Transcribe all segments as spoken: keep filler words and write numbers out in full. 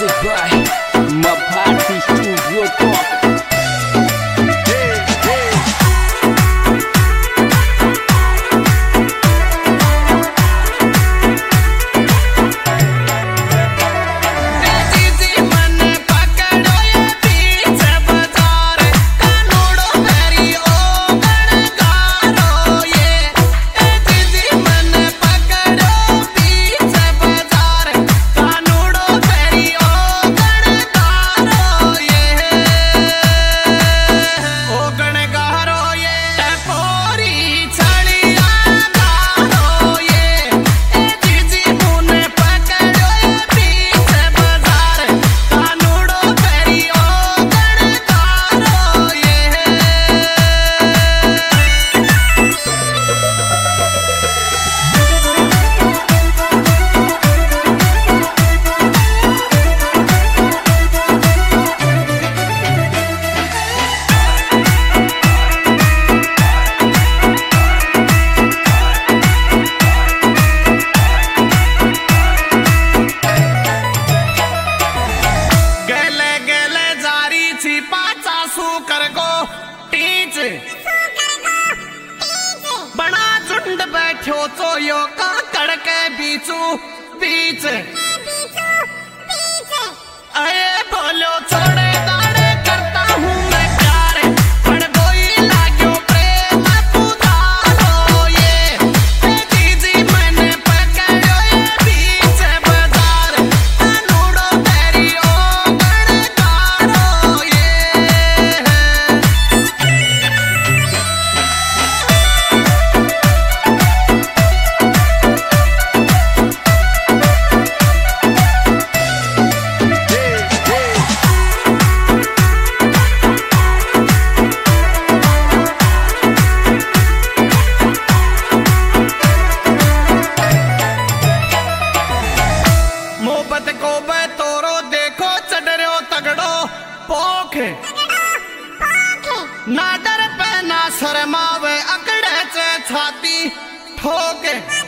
Music by Mapati Studio Talk. बड़ा झुंड बैठो तो यो का कड़के बीचू बीच अरे बोलो छोड़े दाड़े करता हूँ मैं प्यार पण कोई लाग्यो प्रेम पुधारो ये दीदी मैंने पकड़ो ये बीच बाजार अनूड़ो तेरी ओ गणकारो ये मोहब्बत को बतौरो देखो चढ़ो तगड़ो पोख ना डर पे ना शर्मावे अकड़े से छाती ठोक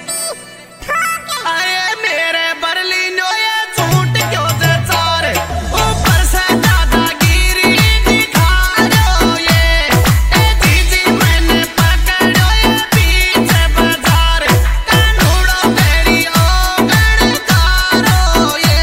अरे मेरे बरलीनो ये झूठ क्यों से चार ऊपर से दादागिरी दिखाओ ये ए दीदी मैंने पकड़ो ये पीछे बाजार कानूड़ो तेरी ओ गणकारो ये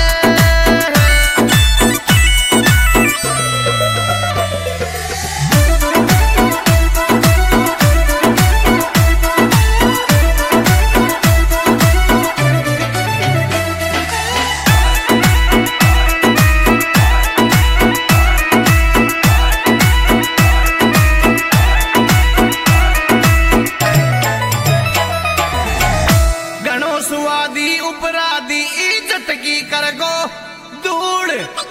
सुवादी उपराधी इज्जत की करगो धूड़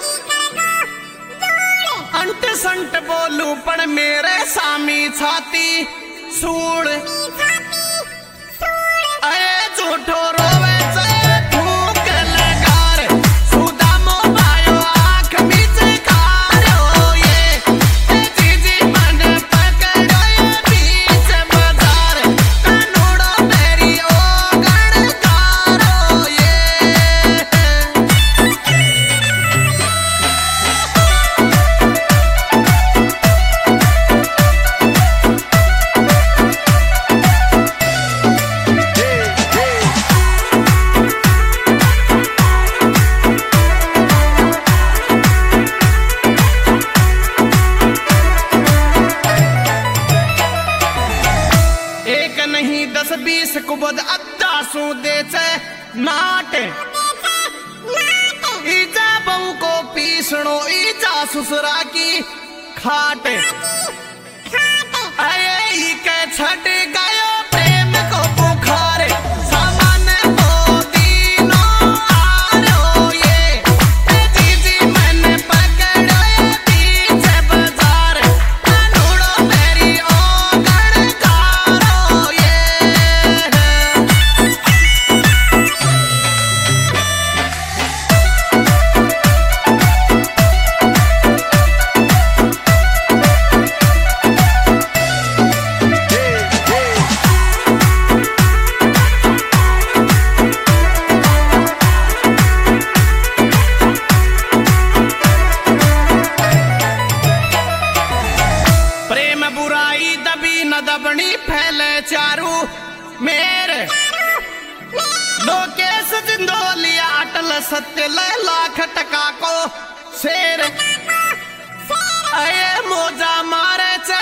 अंट संट बोलू पण मेरे सामी छाती सूड़ अरे झूठो रोवे से फूक लगार सुदामो भायो आँख बीच खारो ये दीदी मैंने पकड़ो ये बीच बाजार कानूड़ो तेरी ओ गणकारो ये एक नहीं दस बीस कुबद अद्दा सू दे से नाट ईजा बहू को पीसणो ईजा ससुरा की खाट अरे ई के छट गयो प्रेम को बुखार सामान को दीनो आरो ये दीदी मैंने पकड़ो ये पीछे बाजार कानूड़ो तेरी ओ गणकारो ये लोकेश जिंदोलिया अटल सत्य ले लाख टका को शेर आए मोजा मारे चे